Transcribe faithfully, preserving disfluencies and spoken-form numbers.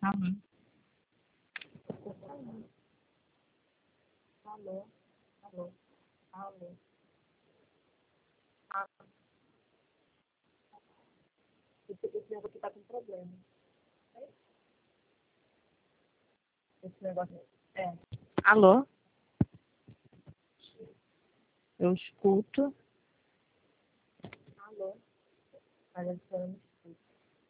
Alô? Alô? Alô? Alô? Ah, esse, esse negócio aqui tá com problema. Esse negócio. É. Alô? Eu escuto. Alô? Olha,